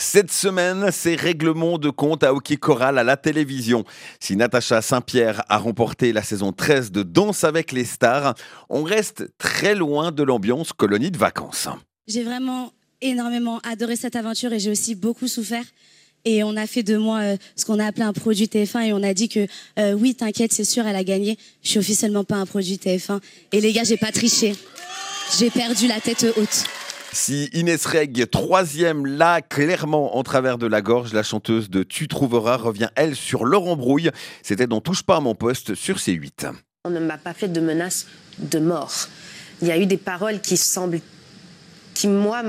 Cette semaine, c'est règlement de compte à hockey choral à la télévision. Si Natacha Saint-Pierre a remporté la saison 13 de Danse avec les stars, on reste très loin de l'ambiance colonie de vacances. J'ai vraiment énormément adoré cette aventure et j'ai aussi beaucoup souffert. Et on a fait de moi ce qu'on a appelé un produit TF1 et on a dit que oui, t'inquiète, c'est sûr, elle a gagné. Je suis officiellement pas un produit TF1. Et les gars, j'ai pas triché. J'ai perdu la tête haute. Si Inès Reg, troisième là, clairement en travers de la gorge, la chanteuse de Tu trouveras revient, elle, sur leur embrouille. C'était dans Touche pas à mon poste sur C8. On ne m'a pas fait de menace de mort. Il y a eu des paroles qui, moi,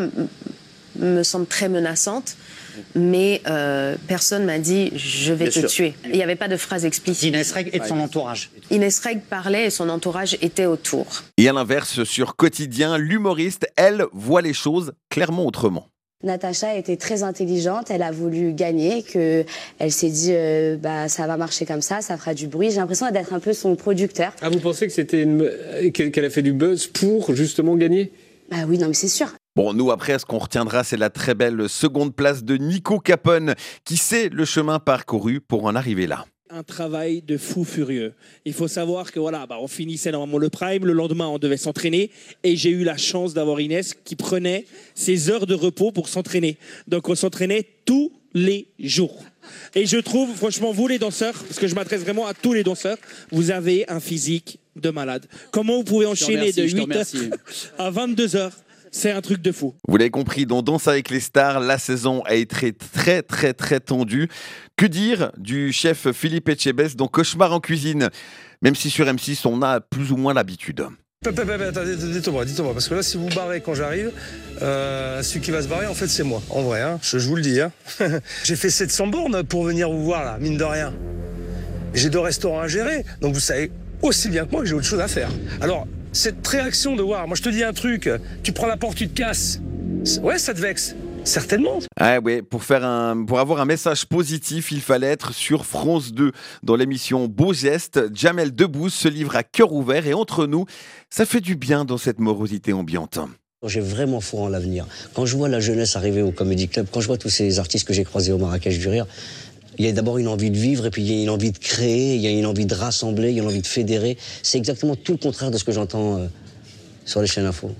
me semblent très menaçantes. Mais personne m'a dit « je vais te tuer ». Il n'y avait pas de phrase explicite. Inès Reg et de son entourage. Inès Reg parlait et son entourage était autour. Et à l'inverse, sur Quotidien, l'humoriste, elle, voit les choses clairement autrement. Natacha était très intelligente, elle a voulu gagner, elle s'est dit ça va marcher comme ça fera du bruit. J'ai l'impression d'être un peu son producteur. Ah, vous pensez que qu'elle a fait du buzz pour justement gagner ? Bah oui, non mais c'est sûr. Bon, nous, après, ce qu'on retiendra, c'est la très belle seconde place de Nico Capone, qui sait le chemin parcouru pour en arriver là. Un travail de fou furieux. Il faut savoir que on finissait normalement le prime, le lendemain on devait s'entraîner et j'ai eu la chance d'avoir Inès qui prenait ses heures de repos pour s'entraîner. Donc on s'entraînait tous les jours. Et je trouve, franchement, vous les danseurs, parce que je m'adresse vraiment à tous les danseurs, vous avez un physique de malade. Comment vous pouvez enchaîner de 8h à 22h? C'est un truc de fou. Vous l'avez compris, dans Danse avec les stars, la saison a été très tendue. Que dire du chef Philippe Etchebest dans Cauchemar en cuisine? Même si sur M6, on a plus ou moins l'habitude. Attendez, dites-moi, parce que là, si vous barrez quand j'arrive, celui qui va se barrer, en fait, c'est moi, en vrai, hein, je vous le dis. Hein. J'ai fait 700 bornes pour venir vous voir, là, mine de rien. J'ai 2 restaurants à gérer, donc vous savez aussi bien que moi que j'ai autre chose à faire. Alors, cette réaction de voir, moi je te dis un truc, tu prends la porte, tu te casses. Ouais, ça te vexe. Certainement. Ah ouais, pour avoir un message positif, il fallait être sur France 2. Dans l'émission Beaux Gestes, Jamel Debbouze se livre à cœur ouvert et entre nous, ça fait du bien dans cette morosité ambiante. J'ai vraiment foi en l'avenir. Quand je vois la jeunesse arriver au Comedy Club, quand je vois tous ces artistes que j'ai croisés au Marrakech du Rire, il y a d'abord une envie de vivre, et puis il y a une envie de créer, il y a une envie de rassembler, il y a une envie de fédérer. C'est exactement tout le contraire de ce que j'entends sur les chaînes info.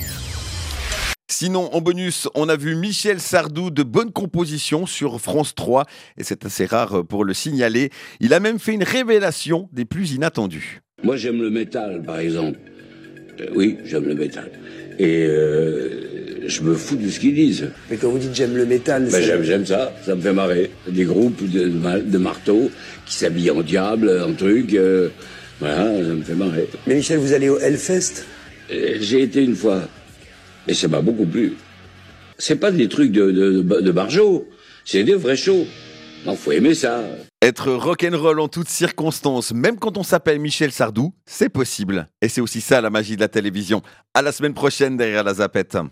Sinon, en bonus, on a vu Michel Sardou de Bonne Composition sur France 3, et c'est assez rare pour le signaler. Il a même fait une révélation des plus inattendues. Moi, j'aime le métal, par exemple. Oui, j'aime le métal. Et je me fous de ce qu'ils disent. Mais quand vous dites j'aime le métal... j'aime ça me fait marrer. Des groupes de marteaux qui s'habillent en diable, en truc, voilà, ça me fait marrer. Mais Michel, vous allez au Hellfest ? J'ai été une fois, et ça m'a beaucoup plu. C'est pas des trucs de barjots, c'est des vrais shows. Non, faut aimer ça. Être rock'n'roll en toutes circonstances, même quand on s'appelle Michel Sardou, c'est possible. Et c'est aussi ça la magie de la télévision. À la semaine prochaine derrière la zapette.